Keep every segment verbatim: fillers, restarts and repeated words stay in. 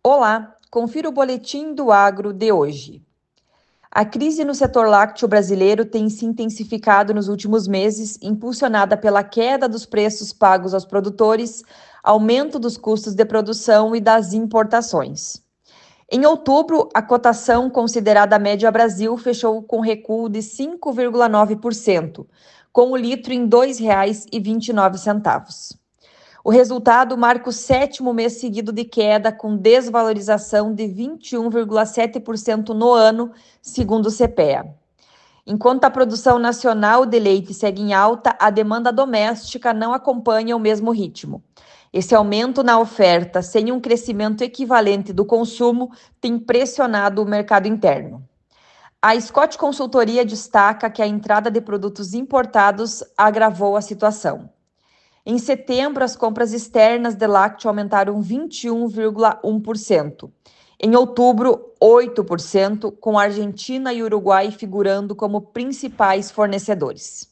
Olá, confira o boletim do agro de hoje. A crise no setor lácteo brasileiro tem se intensificado nos últimos meses, impulsionada pela queda dos preços pagos aos produtores, aumento dos custos de produção e das importações. Em outubro, a cotação considerada média Brasil fechou com recuo de cinco vírgula nove por cento, com o litro em R dois reais e vinte e nove centavos. O resultado marca o sétimo mês seguido de queda, com desvalorização de vinte e um vírgula sete por cento no ano, segundo o CEPEA. Enquanto a produção nacional de leite segue em alta, a demanda doméstica não acompanha o mesmo ritmo. Esse aumento na oferta, sem um crescimento equivalente do consumo, tem pressionado o mercado interno. A Scott Consultoria destaca que a entrada de produtos importados agravou a situação. Em setembro, as compras externas de lácteo aumentaram vinte e um vírgula um por cento. Em outubro, oito por cento, com a Argentina e Uruguai figurando como principais fornecedores.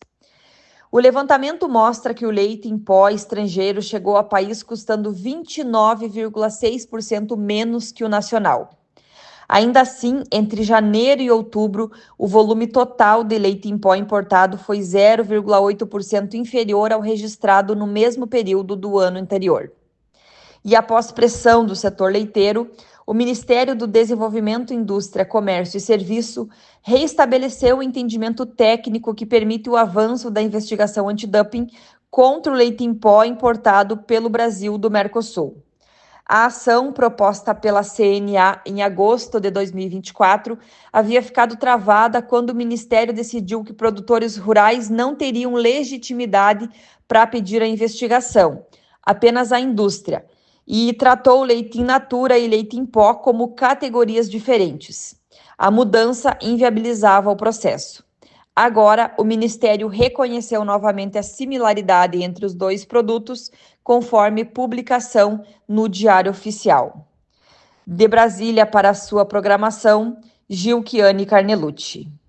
O levantamento mostra que o leite em pó estrangeiro chegou ao país custando vinte e nove vírgula seis por cento menos que o nacional. Ainda assim, entre janeiro e outubro, o volume total de leite em pó importado foi zero vírgula oito por cento inferior ao registrado no mesmo período do ano anterior. E após pressão do setor leiteiro, o Ministério do Desenvolvimento, Indústria, Comércio e Serviço reestabeleceu o entendimento técnico que permite o avanço da investigação antidumping contra o leite em pó importado pelo Brasil do Mercosul. A ação proposta pela C N A em agosto de dois mil e vinte e quatro havia ficado travada quando o Ministério decidiu que produtores rurais não teriam legitimidade para pedir a investigação, apenas a indústria, e tratou o leite in natura e leite em pó como categorias diferentes. A mudança inviabilizava o processo. Agora, o Ministério reconheceu novamente a similaridade entre os dois produtos, conforme publicação no Diário Oficial. De Brasília para a sua programação, Gilquiane Carnelucci.